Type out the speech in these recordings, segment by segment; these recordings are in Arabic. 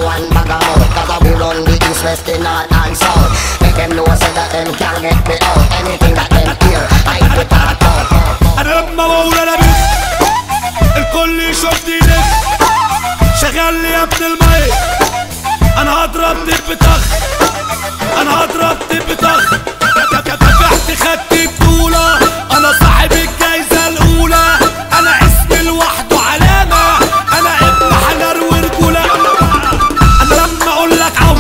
one bag of mouth, cause we run the east, west, the north and south. Make them know say that them can't get me out. Anything that them hear, I be talk out. انا لما بقول انا بس الكل يشوفني لف. شغال لي يا ابن المايك، انا هضرب دب طخ، انا هضرب دب طخ. دفعت خدت بطولة، انا صاحب الجايزة الاولى. انا اسمي لوحده علامة، انا ابن حجر ورجولة. انا لما اقول لك عو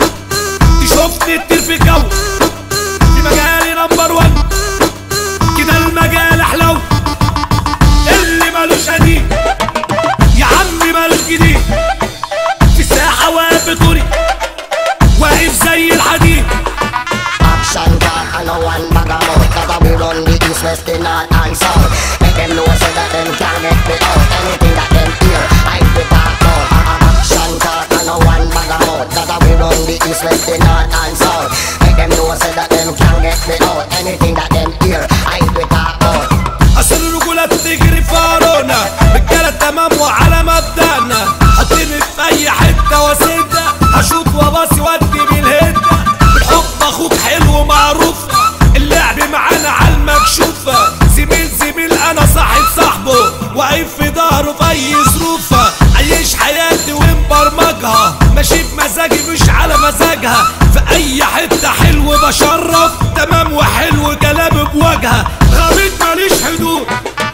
تشوفني تطير في الجو. في مجالي نمبر 1 كده المجال احلو. اللي مالوش قديم يا عمي مالوش جديد. في الساحة واقف بطولي، واقف زي الحديد. Action talk and no one bag of mouth, cause we run the east, west, the north and south. Make them know say that them can't get me out. Anything that them hear, I be talk out. Action talk and no one bag of mouth, cause we run the east, west, the north and south. Make them know say that them can't get me out. Anything that them hear, I be talk out. أصل الرجولة بتجري في عرونا، رجالة تمام وعلى مبدأنا. حطيني في أي حتة واسدة، هشوط وباصي وأدي بالهدة. بالحب أخوك حلو معروف، اللعب معانا على المكشوفة. زميل أنا صاحب صاحبه، واقف في ظهره في أي ظروف. عايش حياتي ومبرمجها، ماشي بمزاجي مش على مزاجها. في أي حتة حلو بشرف، تمام وحلو كلامي بوجهها. غامض ماليش حدود،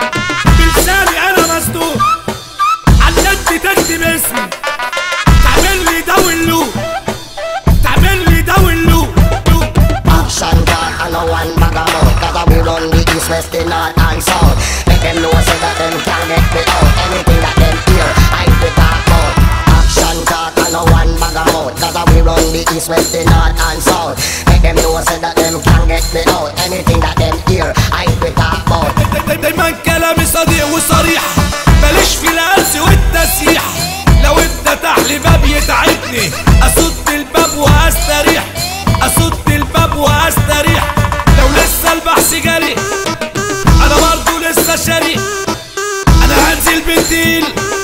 بلساني أنا مسدود. عالنت تكتب اسمي، تعمل لي داونلود، تعمل لي داونلود. Action talk and no one bag of mouth, cause we run the east, west, the north and south. Make them know say that them can't get me out. Anything that them hear, I be talk out. Action talk and no one bag of mouth, cause we run the east, west, the north and south. Make them know say that them can't get me out. Anything that them hear, I be talk out. دايما كلامي صديق وصريح، ماليش في القلس والتسييح. لو اتفتح لي باب يتعبني، اصد الباب واستريح، اصد الباب واستريح. لو لسه البحث جري، انا برضو لسه شاري. انا هنزل بالديل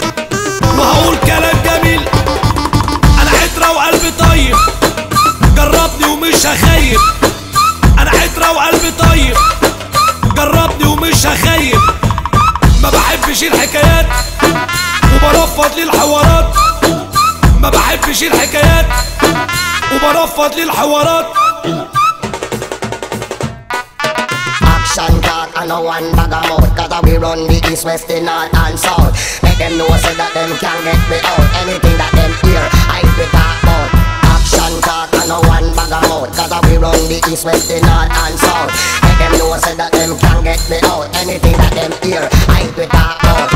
وهقول كلام جميل. انا عترة وقلبي طيب، جربني ومش هخيب. انا عترة وقلبي طيب، جربني ومش هخيب. ما بحبش الحكايات وبرفض للحوارات، ما بحبش الحكايات وبرفض للحوارات. Action talk and no one bag of mouth, cause we run the east, west, the north and south. Make them know say that them can't get me out. Anything that them hear, I be talk out. Action talk and no one bag of mouth, cause we run the east, west, the north and south. Make them know say that them can't get me out. Anything that them hear, I be talk out.